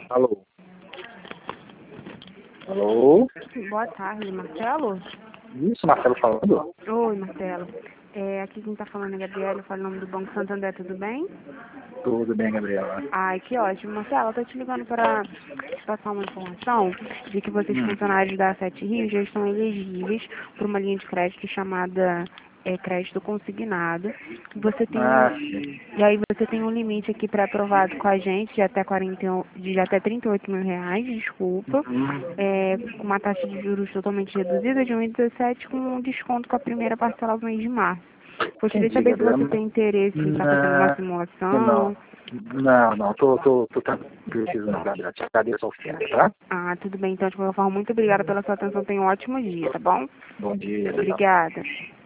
Alô? Alô? Boa tarde, Marcelo. Isso, Marcelo falando? Oi, Marcelo. Aqui quem tá falando é Gabriela, eu falo em nome do Banco Santander, tudo bem? Tudo bem, Gabriela. Ai, que ótimo. Marcelo, eu tô te ligando para te passar uma informação de que vocês, Hum. funcionários da Sete Rios, já estão elegíveis por uma linha de crédito chamada crédito consignado. Você tem Ah, sim. E aí você tem um limite aqui pré-aprovado com a gente de até 41, de até R$ 38.000, desculpa, Hum. com uma taxa de juros totalmente reduzida de 1,17 com um desconto com a primeira parcela do mês de março. Gostaria de Entendi, saber se você Gabriela. tem interesse em estar fazendo uma Não, simulação. não, tô tranquilo, não, Gabriela. Te agradeço a oferta, tá? Ah, tudo bem, então, de qualquer forma, muito obrigada pela sua atenção. Tenha um ótimo dia, tá bom? Bom dia, tchau. Obrigada.